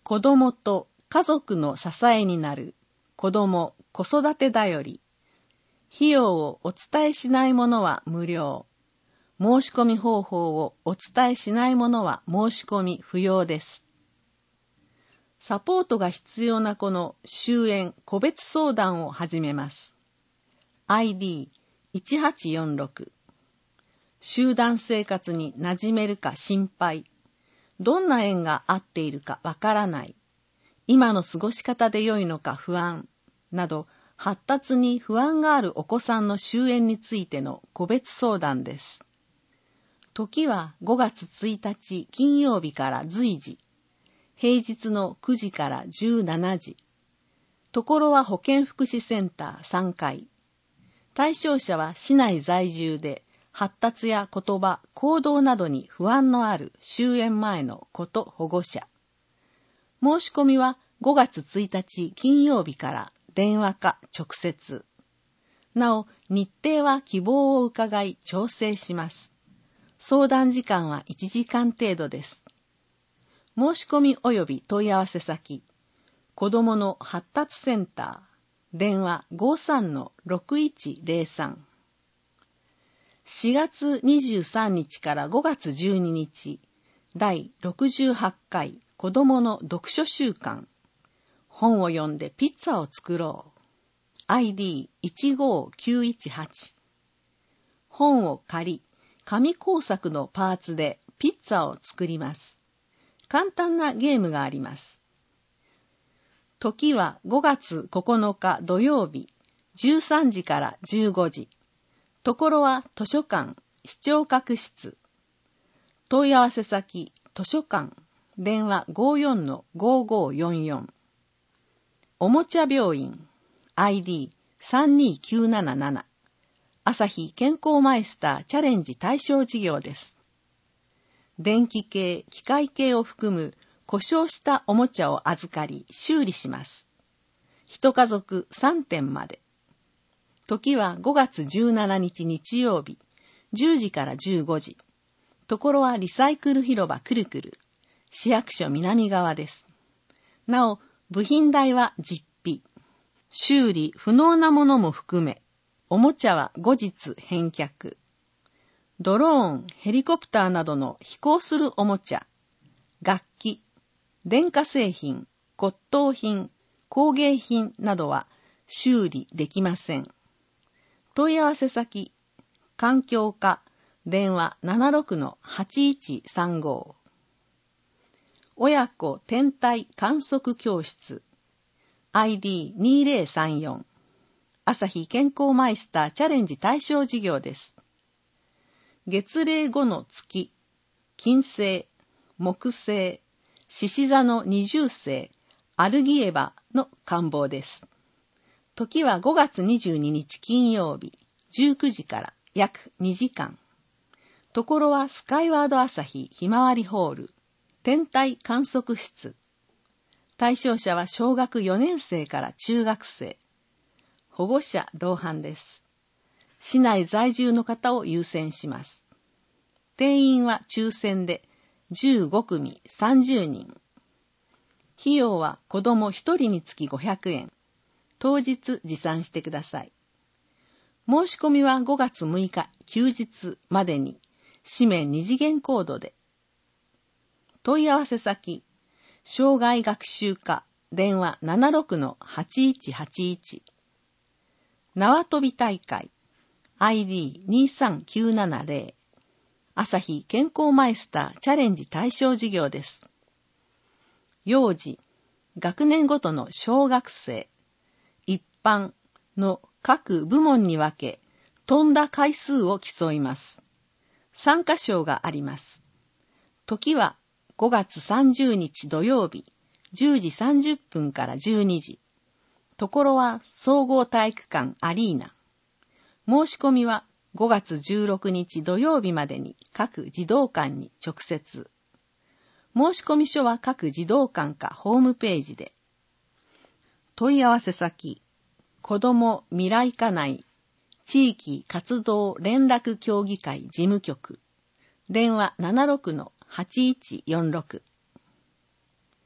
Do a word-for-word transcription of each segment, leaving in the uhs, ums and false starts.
子供と家族の支えになる子供・子育てだより。費用をお伝えしないものは無料。申し込み方法をお伝えしないものは申し込み不要です。サポートが必要な子の終焉個別相談を始めます。アイディーいちはちよんろく。集団生活に馴染めるか心配。どんな縁が合っているかわからない。今の過ごし方で良いのか不安。など、発達に不安があるお子さんの終焉についての個別相談です。時はごがつついたち金曜日から随時。平日のくじからじゅうしちじ。ところは保健福祉センターさんかい。対象者は市内在住で、発達や言葉、行動などに不安のある終焉前の子と保護者。申し込みはごがつついたち金曜日から電話か直接。なお、日程は希望を伺い調整します。相談時間はいちじかん程度です。申し込み及び問い合わせ先。子どもの発達センター。電話 ごさんのろくいちぜろさん。しがつにじゅうさんにちからごがつじゅうににち、だいろくじゅうはちかい子どもの読書週間。本を読んでピッツァを作ろう。アイディーいちごきゅういちはち。本を借り、紙工作のパーツでピッツァを作ります。簡単なゲームがあります。時はごがつここのか土曜日、じゅうさんじからじゅうごじ。ところは図書館、視聴覚室。問い合わせ先、図書館、電話 ごよんのごごよんよん。おもちゃ病院、アイディーさんにきゅうなななな。朝日健康マイスターチャレンジ対象事業です。電気系、機械系を含む故障したおもちゃを預かり修理します。一家族さんてんまで。時はごがつじゅうしちにち日曜日、じゅうじからじゅうごじ。ところはリサイクル広場くるくる。市役所南側です。なお、部品代は実費。修理不能なものも含め、おもちゃは後日返却。ドローン、ヘリコプターなどの飛行するおもちゃ、楽器、電化製品、骨董品、工芸品などは修理できません。問い合わせ先、環境課、電話 ななろくのはちいちさんご。親子天体観測教室、アイディーにぜろさんよん。朝日健康マイスターチャレンジ対象事業です。月齢後の月、金星、木星、獅子座の二十星、アルギエバの官房です。時はごがつにじゅうににち金曜日、じゅうくじから約にじかん。ところはスカイワード朝日ひまわりホール、天体観測室。対象者は小学よねんせいから中学生。保護者同伴です。市内在住の方を優先します。定員は抽選でじゅうごくみさんじゅうにん。費用は子どもひとりにつきごひゃくえん。当日持参してください。申し込みはごがつむいか休日までに氏名二次元コードで。問い合わせ先、障害学習課、電話 ななろくのはちいちはちいち。縄跳び大会、アイディーにさんきゅうななぜろ。朝日健康マイスターチャレンジ対象事業です。幼児、学年ごとの小学生、一般の各部門に分け、飛んだ回数を競います。参加賞があります。時はごがつさんじゅうにち土曜日、じゅうじさんじゅっぷんからじゅうにじ。ところは総合体育館アリーナ。申し込みはごがつじゅうろくにち土曜日までに各児童館に直接。申し込み書は各児童館かホームページで。問い合わせ先、子ども未来課内地域活動連絡協議会事務局、電話 ななろくのはちいちよんろく。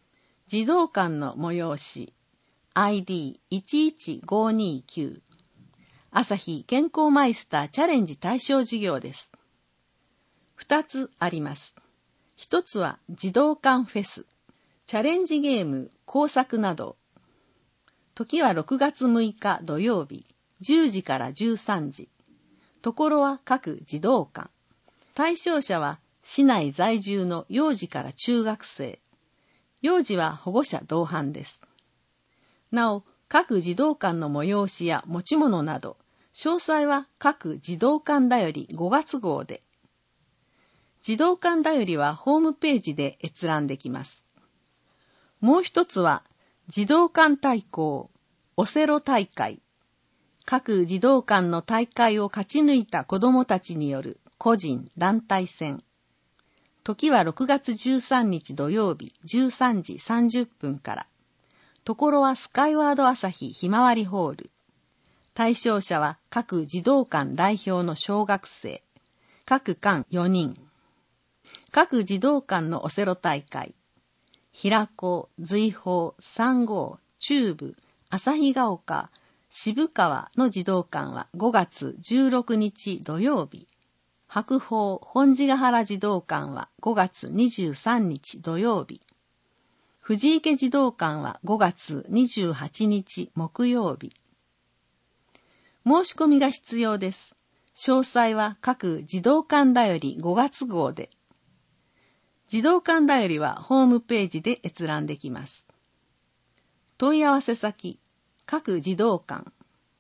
児童館の催し アイディーいちいちごにきゅう 朝日健康マイスターチャレンジ対象事業です。二つあります。一つは児童館フェス、チャレンジゲーム、工作など。時はろくがつむいか土曜日、じゅうじからじゅうさんじ。ところは各児童館。対象者は市内在住の幼児から中学生。幼児は保護者同伴です。なお、各児童館の催しや持ち物など、詳細は各児童館だよりごがつごうで。児童館だよりはホームページで閲覧できます。もう一つは、児童館対抗、オセロ大会。各児童館の大会を勝ち抜いた子どもたちによる個人団体戦。時はろくがつじゅうさんにち土曜日じゅうさんじさんじゅっぷんから。ところはスカイワード朝日ひまわりホール。対象者は各児童館代表の小学生。各館よにん。各児童館のオセロ大会。平子、随宝、三号、中部、旭ヶ丘、渋川の児童館はごがつじゅうろくにち土曜日。白鳳、本地ヶ原児童館はごがつにじゅうさんにち土曜日。藤池児童館はごがつにじゅうはちにち木曜日。申し込みが必要です。詳細は各児童館だよりごがつごうで。児童館だよりはホームページで閲覧できます。問い合わせ先、各児童館。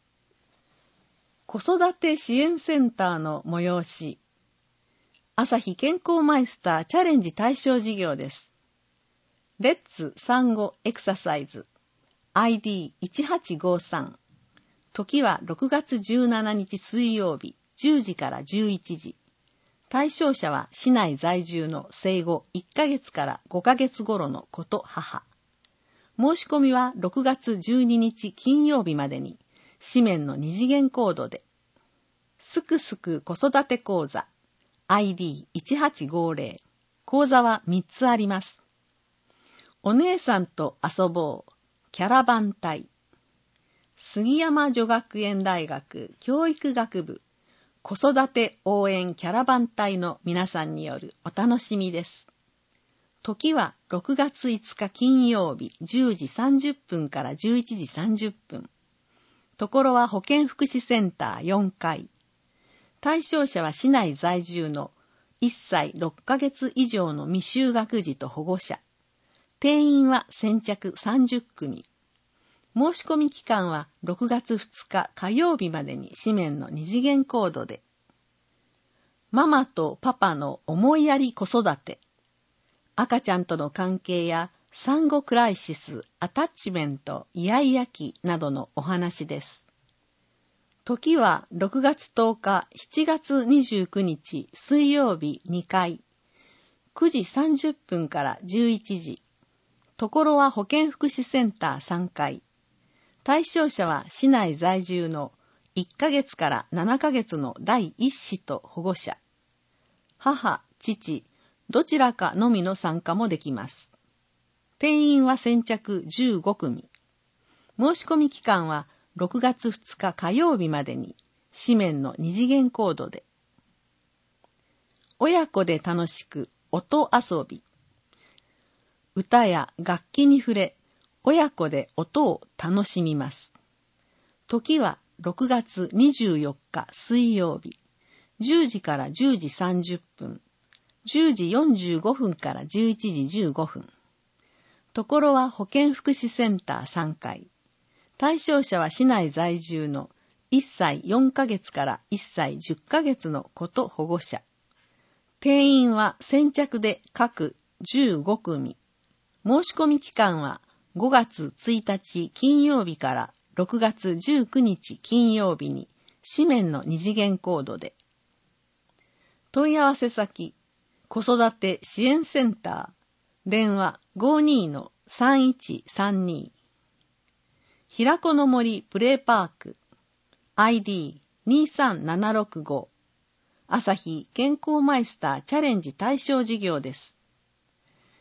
子育て支援センターの催し。朝日健康マイスターチャレンジ対象事業です。レッツ産後エクササイズ アイディーいちはちごさん。時はろくがつじゅうしちにち水曜日じゅうじからじゅういちじ。対象者は市内在住の生後いっかげつからごかげつ頃の子と母。申し込みはろくがつじゅうににち金曜日までに、紙面の二次元コードで。すくすく子育て講座 アイディーいちはちごぜろ。講座はみっつあります。お姉さんと遊ぼうキャラバン隊。杉山女学園大学教育学部子育て応援キャラバン隊の皆さんによるお楽しみです。時はろくがついつか金曜日じゅうじさんじゅっぷんからじゅういちじさんじゅっぷん。ところは保健福祉センターよんかい。対象者は市内在住のいっさいろっかげつ以上の未就学児と保護者。定員は先着さんじゅっくみ。申し込み期間はろくがつふつか火曜日までに紙面の二次元コードで。ママとパパの思いやり子育て。赤ちゃんとの関係や産後クライシス、アタッチメント、イヤイヤ期などのお話です。時はろくがつとおか、しちがつにじゅうくにち水曜日にかい。くじさんじゅっぷんからじゅういちじ。ところは保健福祉センターさんかい。対象者は市内在住のいっかげつからななかげつの第一子と保護者。母、父、どちらかのみの参加もできます。定員は先着じゅうごくみ。申し込み期間はろくがつふつか火曜日までに紙面の二次元コードで。親子で楽しく音遊び。歌や楽器に触れ、親子で音を楽しみます。時はろくがつにじゅうよっか水曜日、じゅうじからじゅうじさんじゅっぷん、じゅうじよんじゅうごふんからじゅういちじじゅうごふん。ところは保健福祉センターさんかい。対象者は市内在住のいっさいよんかげつからいっさいじゅっかげつの子と保護者。定員は先着で各じゅうごくみ。申し込み期間はごがつついたち金曜日からろくがつじゅうくにち金曜日に紙面の二次元コードで。問い合わせ先、子育て支援センター、電話 ごにーのさんいちさんに。平子の森プレイパーク、アイディーにさんななろくご。朝日健康マイスターチャレンジ対象事業です。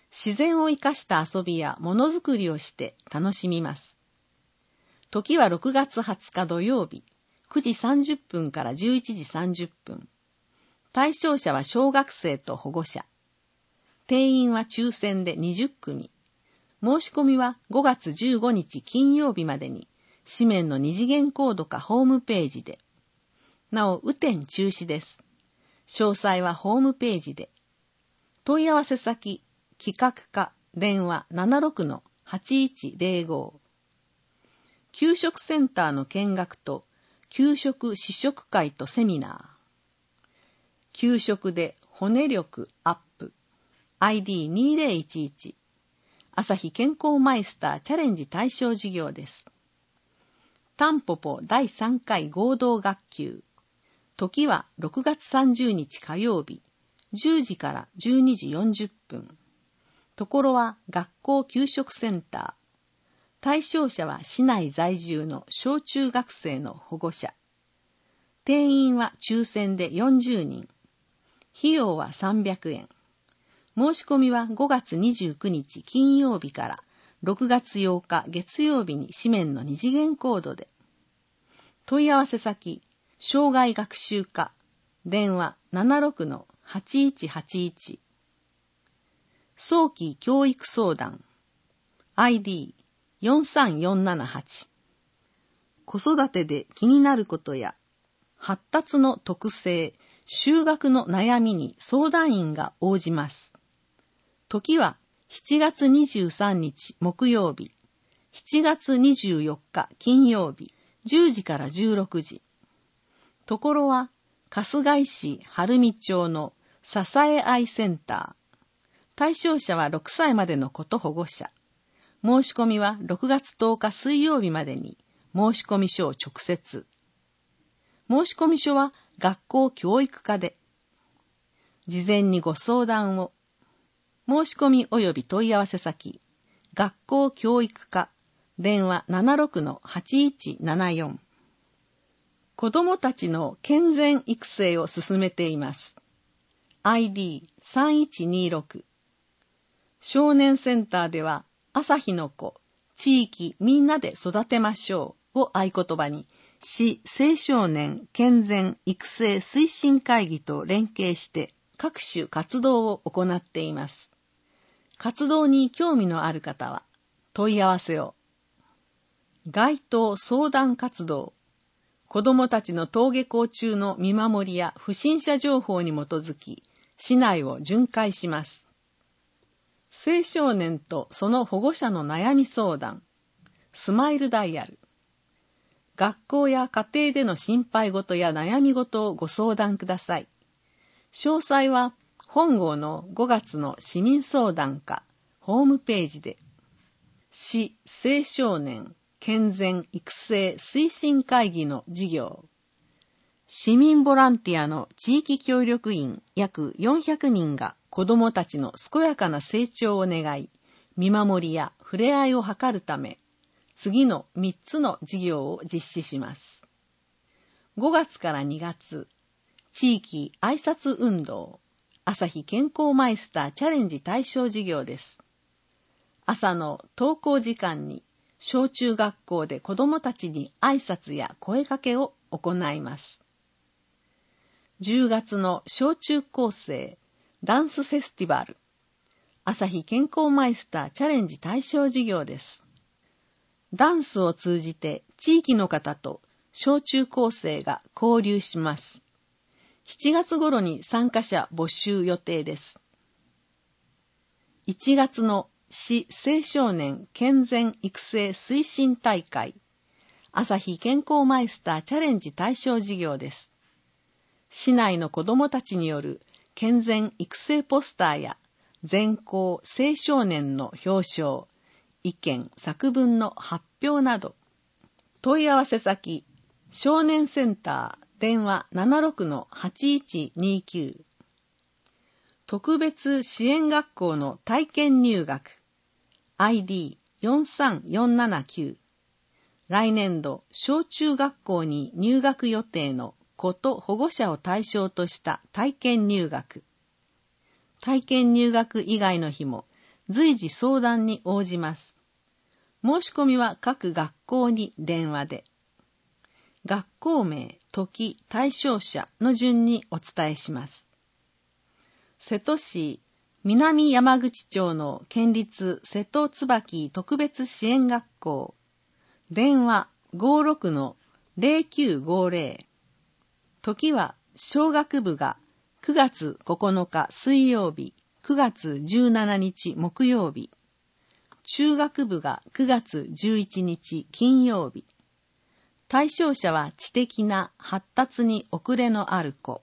自然を生かした遊びやものづくりをして楽しみます。時はろくがつはつか土曜日、くじさんじゅっぷんからじゅういちじさんじゅっぷん。対象者は小学生と保護者。定員は抽選でにじゅっくみ。申し込みはごがつじゅうごにち金曜日までに、紙面の二次元コードかホームページで。なお、雨天中止です。詳細はホームページで。問い合わせ先、企画課、電話 ななろくのはちいちゼロご。給食センターの見学と、給食試食会とセミナー。給食で骨力アップ。アイディーにせんじゅういち。朝日健康マイスターチャレンジ対象事業です。タンポポだいさんかい合同学級。時はろくがつさんじゅうにち火曜日、じゅうじからじゅうにじよんじゅっぷん。ところは学校給食センター。対象者は市内在住の小中学生の保護者。定員は抽選でよんじゅうにん。費用はさんびゃくえん。申し込みはごがつにじゅうくにち金曜日からろくがつようか月曜日に紙面の二次元コードで。問い合わせ先、障害学習課、電話 ななろくのはちいちはちいち。早期教育相談、アイディーよんさんよんななはち。子育てで気になることや、発達の特性、就学の悩みに相談員が応じます。時はしちがつにじゅうさんにち木曜日、しちがつにじゅうよっか金曜日、じゅうじからじゅうろくじ。ところは、春日井市晴海町のささえあいセンター。対象者はろくさいまでの子と保護者。申し込みはろくがつとおか水曜日までに申し込み書を直接。申し込み書は学校教育課で。事前にご相談を。申し込み及び問い合わせ先、学校教育課、電話 ななろくのはちいちななよん。子どもたちの健全育成を進めています。アイディーさんいちにろく。少年センターでは、朝日の子、地域みんなで育てましょうを合言葉に、市青少年健全育成推進会議と連携して各種活動を行っています。活動に興味のある方は問い合わせを。街頭相談活動。子どもたちの登下校中の見守りや不審者情報に基づき、市内を巡回します。青少年とその保護者の悩み相談。スマイルダイヤル。学校や家庭での心配事や悩み事をご相談ください。詳細は本号のごがつの市民相談課ホームページで。市青少年健全育成推進会議の事業。市民ボランティアの地域協力員約よんひゃくにんが子どもたちの健やかな成長を願い、見守りや触れ合いを図るため、次のみっつの事業を実施します。ごがつからにがつ、地域挨拶運動、朝日健康マイスターチャレンジ対象事業です。朝の登校時間に、小中学校で子どもたちに挨拶や声かけを行います。じゅうがつの小中高生ダンスフェスティバル、朝日健康マイスターチャレンジ対象事業です。ダンスを通じて地域の方と小中高生が交流します。しちがつ頃に参加者募集予定です。いちがつの市青少年健全育成推進大会、朝日健康マイスターチャレンジ対象事業です。市内の子どもたちによる健全育成ポスターや全校青少年の表彰、意見作文の発表など。問い合わせ先、少年センター電話 ななろくのはちいちにきゅう。特別支援学校の体験入学 アイディーよんさんよんななきゅう。来年度小中学校に入学予定の子と保護者を対象とした体験入学。体験入学以外の日も随時相談に応じます。申し込みは各学校に電話で。学校名、時、対象者の順にお伝えします。瀬戸市南山口町の県立瀬戸椿特別支援学校。電話 ごろくのゼロきゅうごゼロ。時は小学部がくがつここのか水曜日、くがつじゅうしちにち木曜日。中学部がくがつじゅういちにち金曜日。対象者は知的な発達に遅れのある子。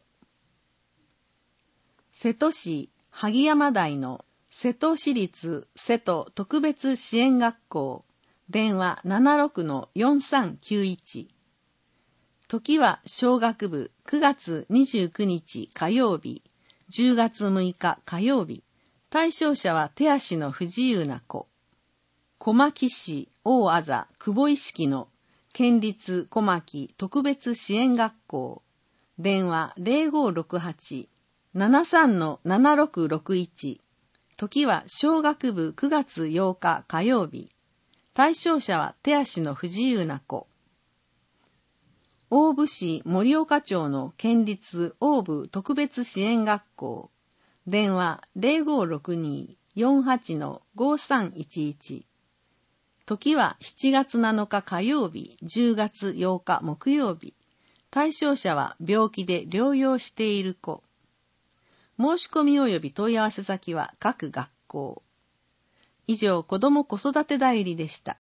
瀬戸市萩山台の瀬戸市立瀬戸特別支援学校。電話 ななろくのよんさんきゅういち。時は小学部くがつにじゅうくにち火曜日、じゅうがつむいか火曜日。対象者は手足の不自由な子。小牧市大あざ久保意識の県立小牧特別支援学校。電話 ゼロごろくはち ななさんのななろくろくいち。時は小学部くがつようか火曜日。対象者は手足の不自由な子。大府市盛岡町の県立大府特別支援学校。電話 ゼロごろくに よんはちのごさんいちいち。時はしちがつなのか火曜日、じゅうがつようか木曜日。対象者は病気で療養している子。申し込み及び問い合わせ先は各学校。以上、子ども子育て代理でした。